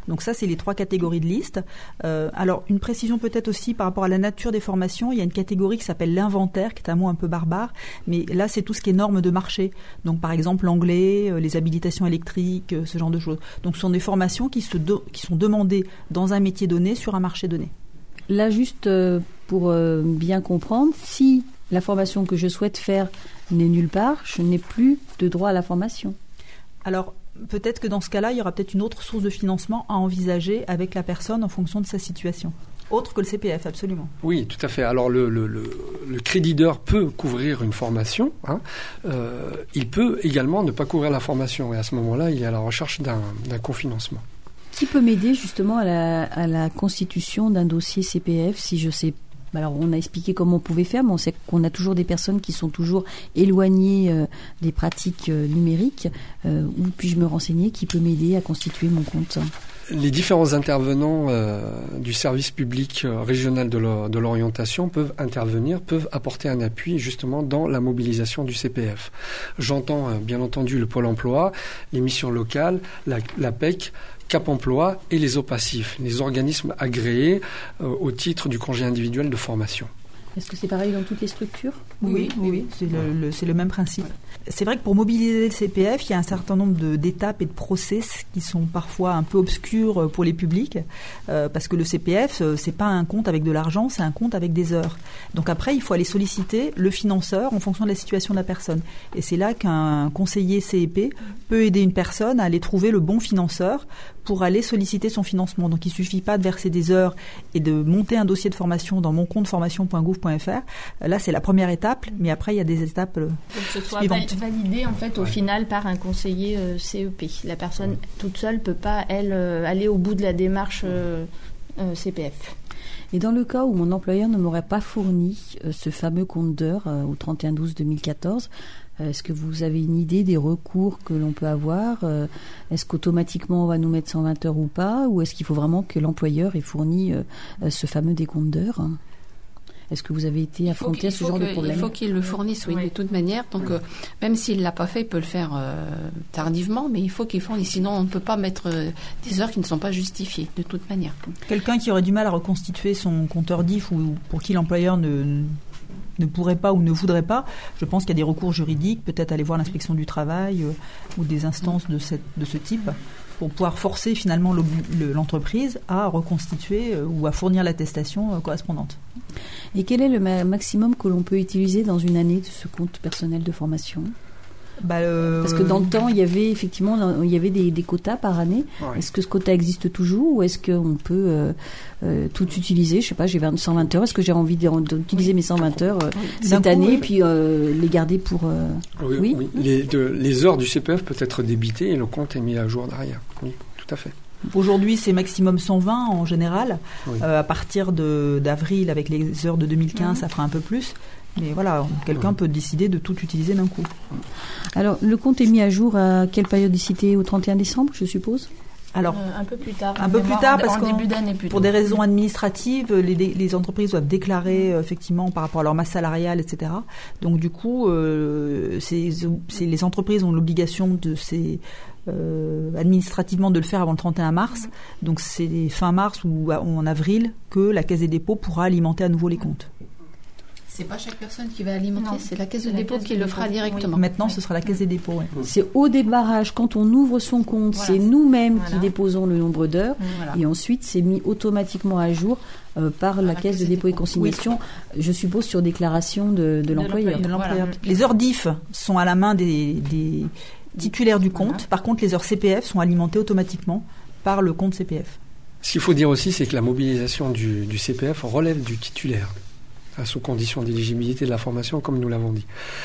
Donc ça, c'est les trois catégories de liste. Euh, alors, une précision peut-être aussi par rapport à la nature des formations. Il y a une catégorie qui s'appelle l'inventaire, qui est un mot un peu barbare, mais là, c'est tout ce qui est normes de marché. Donc, par exemple, l'anglais, euh, les habilitations électriques, euh, ce genre de choses. Donc, ce sont des formations qui, se do- qui sont demandées dans un métier donné, sur un marché donné. Là, juste euh, pour euh, bien comprendre, si la formation que je souhaite faire n'est nulle part, je n'ai plus de droit à la formation. Alors, peut-être que dans ce cas-là, il y aura peut-être une autre source de financement à envisager avec la personne en fonction de sa situation. Autre que le C P F, absolument. Oui, tout à fait. Alors, le, le, le, le crédit d'heure peut couvrir une formation. Hein. Euh, il peut également ne pas couvrir la formation. Et à ce moment-là, il est à la recherche d'un, d'un cofinancement. Qui peut m'aider justement à la, à la constitution d'un dossier C P F si je sais pas? Alors, on a expliqué comment on pouvait faire, mais on sait qu'on a toujours des personnes qui sont toujours éloignées euh, des pratiques euh, numériques. Euh, où puis-je me renseigner? Qui peut m'aider à constituer mon compte? Les différents intervenants euh, du service public euh, régional de, l'or- de l'orientation peuvent intervenir, peuvent apporter un appui justement dans la mobilisation du C P F. J'entends euh, bien entendu le Pôle emploi, les missions locales, la, la P E C, Cap Emploi et les OPACIF, les organismes agréés euh, au titre du congé individuel de formation. Est-ce que c'est pareil dans toutes les structures? Oui, oui, oui, c'est le, le, c'est le même principe. C'est vrai que pour mobiliser le C P F, il y a un certain nombre de, d'étapes et de process qui sont parfois un peu obscurs pour les publics, euh, parce que le C P F, c'est pas un compte avec de l'argent, c'est un compte avec des heures. Donc après, il faut aller solliciter le financeur en fonction de la situation de la personne. Et c'est là qu'un conseiller C E P peut aider une personne à aller trouver le bon financeur pour aller solliciter son financement. Donc il suffit pas de verser des heures et de monter un dossier de formation dans mon compte formation point gouv point f r. Là, c'est la première étape, mais après, il y a des étapes euh, Donc, ce soit suivantes. validé en fait au Ouais. final par un conseiller euh, C E P. La personne ouais. toute seule peut pas elle euh, aller au bout de la démarche euh, euh, C P F. Et dans le cas où mon employeur ne m'aurait pas fourni euh, ce fameux compte d'heures euh, au trente et un douze deux mille quatorze, euh, est-ce que vous avez une idée des recours que l'on peut avoir? euh, Est-ce qu'automatiquement on va nous mettre cent vingt heures ou pas? Ou est-ce qu'il faut vraiment que l'employeur ait fourni euh, ce fameux décompte d'heures? Est-ce que vous avez été affronté à ce genre que, de problème? Il faut qu'il le fournisse, oui, oui. de toute manière. Donc, euh, même s'il ne l'a pas fait, il peut le faire euh, tardivement, mais il faut qu'il fournisse. Sinon, on ne peut pas mettre euh, des heures qui ne sont pas justifiées, de toute manière. Quelqu'un qui aurait du mal à reconstituer son compteur D I F ou pour qui l'employeur ne, ne pourrait pas ou ne voudrait pas, je pense qu'il y a des recours juridiques, peut-être aller voir l'inspection du travail euh, ou des instances de, cette, de ce type, pour pouvoir forcer finalement le, le, l'entreprise à reconstituer euh, ou à fournir l'attestation euh, correspondante. Et quel est le ma- maximum que l'on peut utiliser dans une année de ce compte personnel de formation? Bah, euh, Parce que dans le temps, il y avait effectivement il y avait des, des quotas par année. Ouais. Est-ce que ce quota existe toujours ou est-ce qu'on peut euh, euh, tout utiliser? Je sais pas, j'ai cent vingt heures. Est-ce que j'ai envie d'utiliser oui. mes cent vingt heures euh, oui. cette coup, année, oui. puis euh, les garder pour... Euh... Oui, oui. oui. Les, de, les heures du C P F peuvent être débitées et le compte est mis à jour derrière. Oui, tout à fait. Aujourd'hui, c'est maximum cent vingt en général. Oui. Euh, à partir de, d'avril, avec les heures de deux mille quinze, mmh. ça fera un peu plus. Mais voilà, quelqu'un peut décider de tout utiliser d'un coup. Alors, le compte est mis à jour à quelle périodicité? Au trente et un décembre, je suppose? Alors, euh, un peu plus tard. Un peu plus tard, parce que début d'année plutôt. Pour des raisons administratives, les, les entreprises doivent déclarer euh, effectivement par rapport à leur masse salariale, et cetera. Donc du coup, euh, c'est, c'est, les entreprises ont l'obligation de ces euh, administrativement de le faire avant le trente et un mars. Donc c'est fin mars ou en avril que la Caisse des dépôts pourra alimenter à nouveau les comptes. C'est pas chaque personne qui va alimenter, non. c'est la Caisse de dépôt qui le fera directement. Oui. Maintenant, oui. ce sera la Caisse des dépôts. Ouais. C'est au démarrage, quand on ouvre son compte, voilà, c'est nous-mêmes voilà. qui déposons le nombre d'heures, voilà. et ensuite c'est mis automatiquement à jour euh, par la, la Caisse de dépôt et consignation, oui. je suppose sur déclaration de, de, de l'employeur. De l'employeur. Voilà. Les heures D I F sont à la main des, des titulaires du compte. Voilà. Par contre, les heures C P F sont alimentées automatiquement par le compte C P F. Ce qu'il faut dire aussi, c'est que la mobilisation du, du C P F relève du titulaire, sous condition d'éligibilité de la formation, comme nous l'avons dit.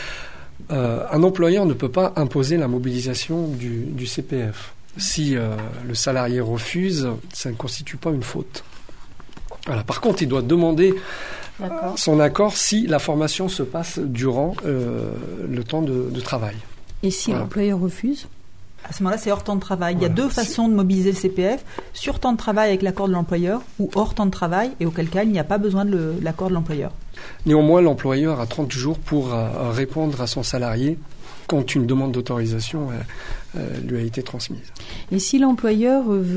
Euh, un employeur ne peut pas imposer la mobilisation du, du C P F. Si euh, le salarié refuse, ça ne constitue pas une faute. Voilà. Par contre, il doit demander D'accord. son accord si la formation se passe durant euh, le temps de, de travail. Et si voilà. l'employeur refuse ? À ce moment-là, c'est hors temps de travail. Voilà. Il y a deux façons de mobiliser le C P F. Sur temps de travail avec l'accord de l'employeur ou hors temps de travail, et auquel cas, il n'y a pas besoin de le, l'accord de l'employeur. Néanmoins, l'employeur a trente jours pour euh, répondre à son salarié quand une demande d'autorisation euh, euh, lui a été transmise. Et si l'employeur veut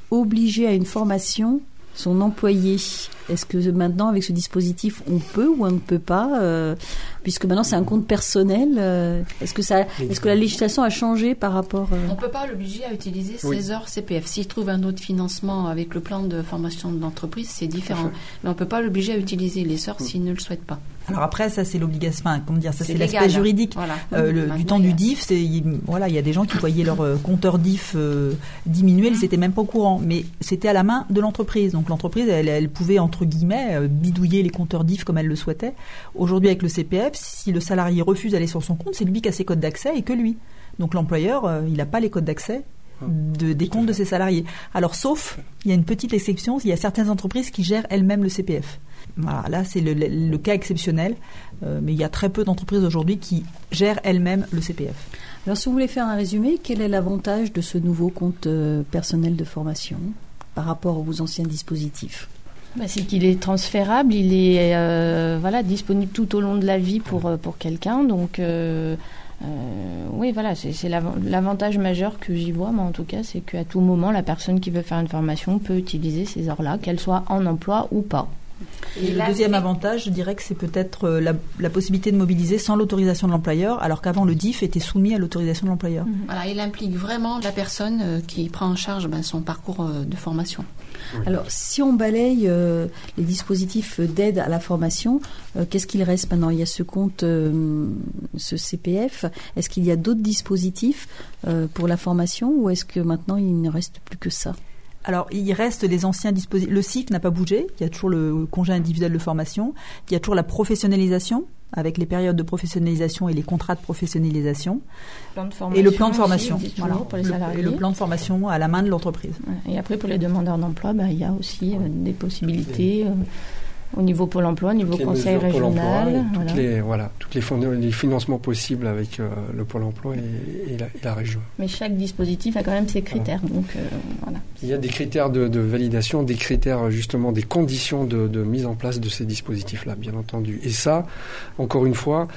obliger à une formation son employé. Est-ce que maintenant, avec ce dispositif, on peut ou on ne peut pas, euh, puisque maintenant c'est un compte personnel, euh, est-ce que ça, est-ce que la législation a changé par rapport euh... On ne peut pas l'obliger à utiliser oui. ses heures C P F. S'il trouve un autre financement avec le plan de formation de l'entreprise, c'est différent. Mais on ne peut pas l'obliger à utiliser les heures oui. s'il ne le souhaite pas. Alors après, ça c'est l'obligation, enfin, comment dire, ça c'est, c'est l'aspect juridique. Voilà. Euh, le, du temps du D I F, c'est, il, voilà, il y a des gens qui voyaient leur euh, compteur D I F euh, diminuer, ils n'étaient même pas au courant. Mais c'était à la main de l'entreprise. Donc l'entreprise, elle, elle pouvait, entre guillemets, euh, bidouiller les compteurs D I F comme elle le souhaitait. Aujourd'hui, avec le C P F, si le salarié refuse d'aller sur son compte, c'est lui qui a ses codes d'accès et que lui. Donc l'employeur, euh, il n'a pas les codes d'accès de, des comptes de ses salariés. Alors, sauf, il y a une petite exception, il y a certaines entreprises qui gèrent elles-mêmes le C P F. Voilà, là, c'est le, le, le cas exceptionnel, euh, mais il y a très peu d'entreprises aujourd'hui qui gèrent elles-mêmes le C P F. Alors, si vous voulez faire un résumé, quel est l'avantage de ce nouveau compte euh, personnel de formation par rapport aux anciens dispositifs ? Bah, c'est qu'il est transférable, il est euh, voilà, disponible tout au long de la vie pour, pour quelqu'un. Donc, euh, euh, oui, voilà, c'est, c'est l'avantage majeur que j'y vois, moi en tout cas, c'est qu'à tout moment, la personne qui veut faire une formation peut utiliser ces heures-là, qu'elle soit en emploi ou pas. Et, Et le deuxième c'est... avantage, je dirais que c'est peut-être la, la possibilité de mobiliser sans l'autorisation de l'employeur, alors qu'avant le D I F était soumis à l'autorisation de l'employeur. Mmh. Voilà, il implique vraiment la personne euh, qui prend en charge ben, son parcours euh, de formation. Oui. Alors, si on balaye euh, les dispositifs d'aide à la formation, euh, qu'est-ce qu'il reste maintenant ? Il y a ce compte, euh, ce C P F. Est-ce qu'il y a d'autres dispositifs euh, pour la formation ou est-ce que maintenant il ne reste plus que ça ? Alors, il reste les anciens dispositifs. Le C I F n'a pas bougé. Il y a toujours le congé individuel de formation. Il y a toujours la professionnalisation, avec les périodes de professionnalisation et les contrats de professionnalisation. Plan de et le plan de formation. Aussi, voilà, pour les le, salariés. Et le plan de formation à la main de l'entreprise. Et après, pour les demandeurs d'emploi, bah, il y a aussi euh, des possibilités... Euh, au niveau Pôle emploi, au niveau conseil régional. Toutes voilà. Les, voilà, toutes les, fond- les financements possibles avec euh, le Pôle emploi et, et, la, et la région. Mais chaque dispositif a quand même ses critères. Voilà. Donc, euh, voilà. Il y a des critères de, de validation, des critères justement, des conditions de, de mise en place de ces dispositifs-là, bien entendu. Et ça, encore une fois,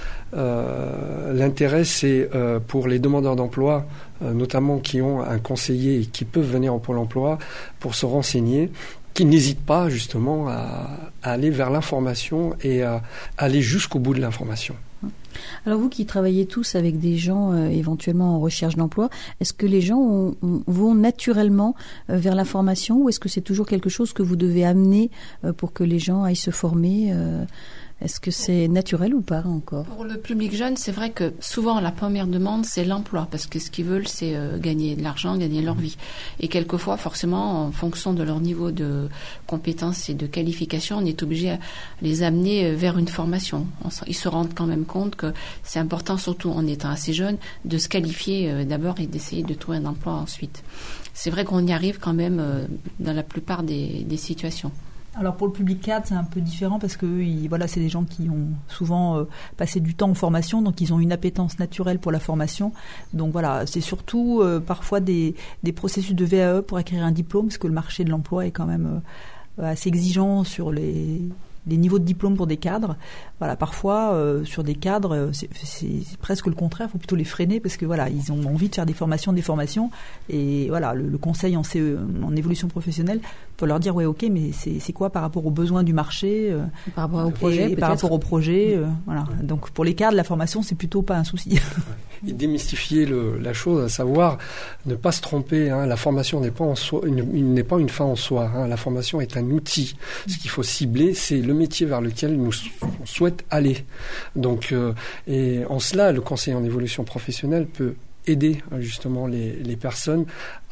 euh, l'intérêt, c'est euh, pour les demandeurs d'emploi, euh, notamment qui ont un conseiller et qui peuvent venir au Pôle emploi pour se renseigner, qui n'hésitent pas justement à, à aller vers l'information et à aller jusqu'au bout de l'information. Alors vous qui travaillez tous avec des gens euh, éventuellement en recherche d'emploi, est-ce que les gens ont, ont, vont naturellement euh, vers la formation ou est-ce que c'est toujours quelque chose que vous devez amener euh, pour que les gens aillent se former euh, Est-ce que c'est naturel ou pas encore ? Pour le public jeune, c'est vrai que souvent la première demande, c'est l'emploi, parce que ce qu'ils veulent, c'est euh, gagner de l'argent, gagner leur vie. Et quelquefois, forcément, en fonction de leur niveau de compétence et de qualification, on est obligé à les amener vers une formation. On, ils se rendent quand même compte que c'est important, surtout en étant assez jeune, de se qualifier euh, d'abord et d'essayer de trouver un emploi ensuite. C'est vrai qu'on y arrive quand même euh, dans la plupart des, des situations. Alors pour le public cadre, c'est un peu différent parce que ils, voilà, c'est des gens qui ont souvent euh, passé du temps en formation, donc ils ont une appétence naturelle pour la formation. Donc voilà, c'est surtout euh, parfois des, des processus de V A E pour acquérir un diplôme, parce que le marché de l'emploi est quand même euh, assez exigeant sur les, les niveaux de diplôme pour des cadres. Voilà, parfois euh, sur des cadres, c'est, c'est, c'est presque le contraire. Il faut plutôt les freiner parce que voilà, ils ont envie de faire des formations, des formations, et voilà, le, le conseil en, C E, en évolution professionnelle faut leur dire ouais, ok, mais c'est, c'est quoi par rapport aux besoins du marché, euh, par rapport au projet, et, et par rapport au projet, euh, voilà. Donc pour les cadres, la formation c'est plutôt pas un souci. Et démystifier le, la chose, à savoir ne pas se tromper. Hein, la formation n'est pas en soi, une, une, n'est pas une fin en soi. Hein, la formation est un outil. Ce qu'il faut cibler, c'est le métier vers lequel nous on souhaite aller. Donc, euh, et en cela, le conseiller en évolution professionnelle peut aider justement les, les personnes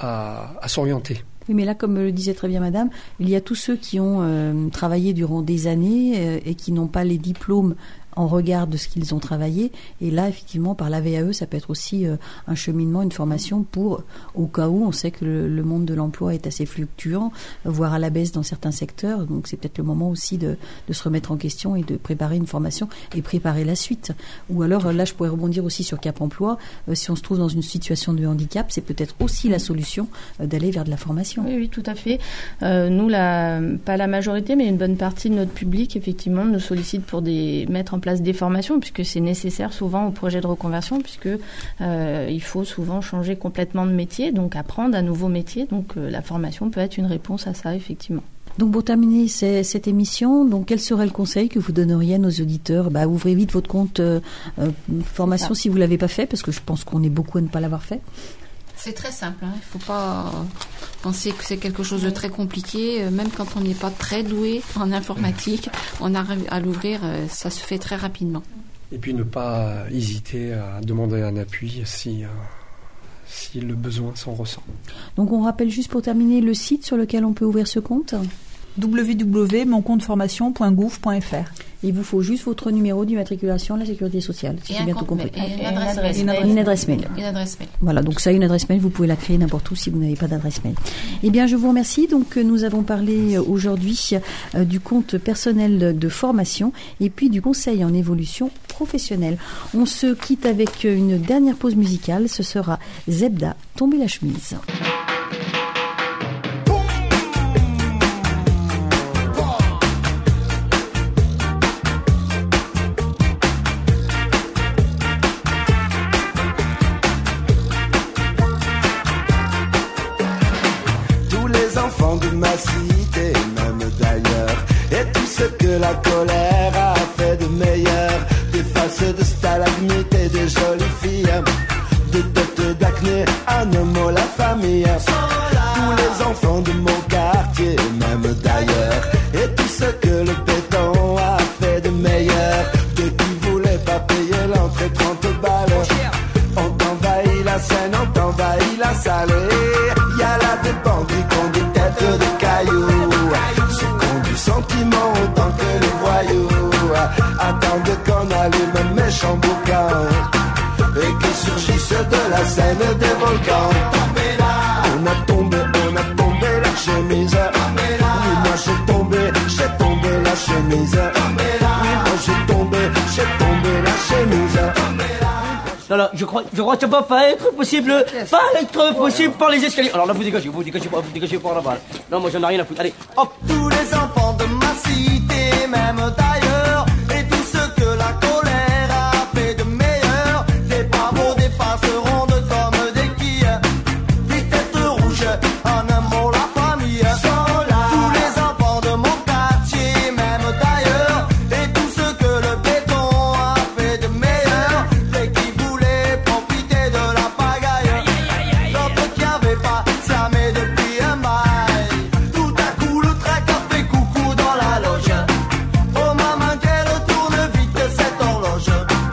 à, à s'orienter. Oui, mais là, comme le disait très bien Madame, il y a tous ceux qui ont euh, travaillé durant des années euh, et qui n'ont pas les diplômes en regard de ce qu'ils ont travaillé. Et là, effectivement, par la V A E, ça peut être aussi euh, un cheminement, une formation pour, au cas où on sait que le, le monde de l'emploi est assez fluctuant, voire à la baisse dans certains secteurs. Donc, c'est peut-être le moment aussi de, de se remettre en question et de préparer une formation et préparer la suite. Ou alors, là, je pourrais rebondir aussi sur Cap Emploi. Euh, si on se trouve dans une situation de handicap, c'est peut-être aussi la solution euh, d'aller vers de la formation. Oui, oui, tout à fait. Euh, nous, la, pas la majorité, mais une bonne partie de notre public, effectivement, nous sollicite pour des, mettre en place place des formations, puisque c'est nécessaire souvent au projet de reconversion, puisque euh, il faut souvent changer complètement de métier, donc apprendre un nouveau métier. Donc euh, la formation peut être une réponse à ça, effectivement. Donc pour terminer c'est, cette émission, donc quel serait le conseil que vous donneriez à nos auditeurs? Bah, ouvrez vite votre compte euh, euh, formation si vous l'avez pas fait, parce que je pense qu'on est beaucoup à ne pas l'avoir fait. C'est très simple, hein. Il ne faut pas penser que c'est quelque chose de très compliqué. Même quand on n'est pas très doué en informatique, on arrive à l'ouvrir, ça se fait très rapidement. Et puis ne pas hésiter à demander un appui si, euh, si le besoin s'en ressent. Donc on rappelle juste pour terminer le site sur lequel on peut ouvrir ce compte. w w w point mon compte formation point gouv point f r. Il vous faut juste votre numéro d'immatriculation de la sécurité sociale, si j'ai bien tout compris. Et une adresse mail. Une adresse mail. Une adresse mail. Voilà, donc ça, une adresse mail, vous pouvez la créer n'importe où si vous n'avez pas d'adresse mail. Eh bien, je vous remercie. Donc, nous avons parlé aujourd'hui euh, du compte personnel de, de formation et puis du conseil en évolution professionnelle. On se quitte avec une dernière pause musicale. Ce sera Zebda, Tomber la chemise. Cité, même d'ailleurs, et tout ce que la colère a fait de meilleur, des faces de stalagmites et de jolies filles, des têtes d'acné, un homme, la famille, tous les enfants de mon quartier, même d'ailleurs, et tout ce que le béton a fait de meilleur, de qui voulait pas payer l'entrée trente balles, on t'envahit la Seine, on t'envahit la salle, y a là des bandits qu'on dit de cailloux, ceux qui ont du sentiment autant que les voyous, attendent qu'on allume un méchant boucan et que surgissent de la scène des volcans. On a tombé, on a tombé la chemise. Oui, moi j'ai tombé, j'ai tombé la chemise. Oui, moi j'ai tombé, j'ai tombé la chemise. Non, non, je crois, je crois que ça va pas être possible, pas être possible par les escaliers. Alors là, vous dégagez, vous dégagez pas, vous dégagez pas là-bas. Non, moi j'en ai rien à foutre. Allez, hop. Tous les enfants de ma cité, même d'ailleurs, et tout ce que la colère a fait de meilleur, des pavots, des faces rondes comme des quilles, des têtes rouges, en un mot la famille. Tous les enfants de mon quartier, même d'ailleurs, et tout ce que le béton a fait de meilleur, dès qu'ils profiter de la pagaille, l'autre qui avait pas slamé depuis un bail. Tout à coup le trac a fait coucou dans la loge. Oh maman qu'elle tourne vite cette horloge.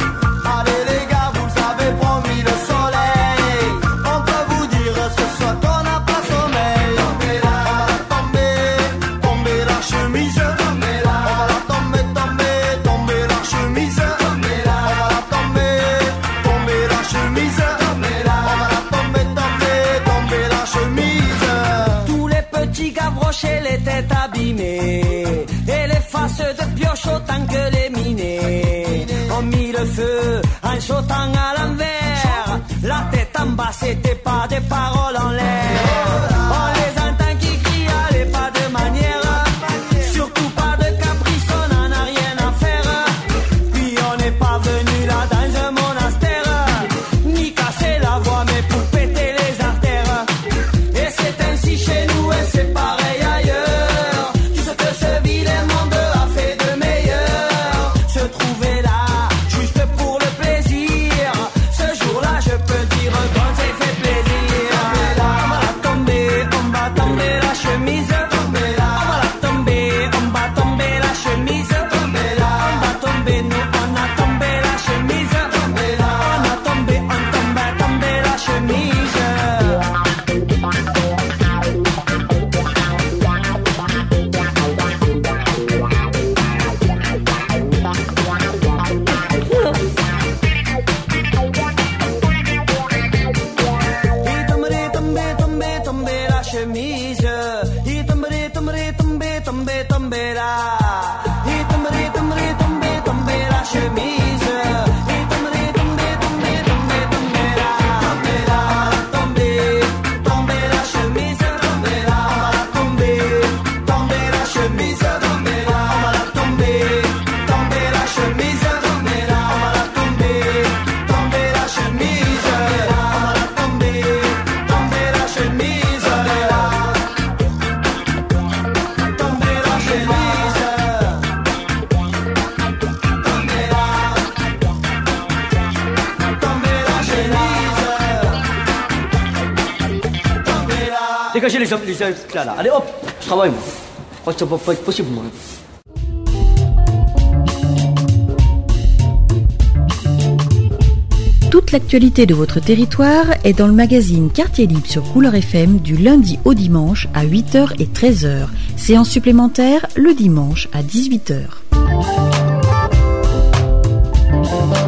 Allez les gars, vous avez promis le soleil. On peut vous dire ce soir qu'on n'a pas sommeil. On va la tomber, tomber la chemise. On va la tomber, tomber, tomber la chemise. On va la tomber, tomber la chemise. On va la tomber, tomber, tomber la chemise. Tous les petits gavroches et les têtes abîmées, et les faces de pioche autant que les minés, ont mis le feu en sautant à l'envers. La tête en bas, c'était pas des paroles en l'air. On les entend qui crient, allez, pas de manière, surtout pas de caprice, on en a rien à faire. Puis on n'est pas venu là dans un monastère, ni casser la voix, mais pour péter les artères. Et c'est ainsi chez nous, et c'est pareil ailleurs. Tout ce que ce vilain monde a fait de meilleur, se trouver là, juste pour le plaisir. Ce jour-là, je peux dire qu'on s'est fait plaisir. On va la tomber, on va tomber la chemise. On va la tomber, on va tomber la chemise. On va tomber, nous, on a tombé la chemise. On a tombé, on tombe, a tombé la chemise. Il tomberait, tomber, tomber, tomber la chemise. Il tomberait, tomberait, tomber, tomber, tomber là. Il tomberait, tomberait, tomber, tomber la chemise. Il tomberait, tomber, tomber, tomber, tomber là. Tomber là, tomber, tomber la chemise. Tomber là, tomber, tomber la chemise. Tomber là, tomber, tomber la chemise. dégager les, les là, là. Allez hop, travaille moi. Oh, ça va pas être possible moi. Toute l'actualité de votre territoire est dans le magazine Quartier Libre sur Couleur F M du lundi au dimanche à huit heures et treize heures. Séance supplémentaire le dimanche à dix-huit heures.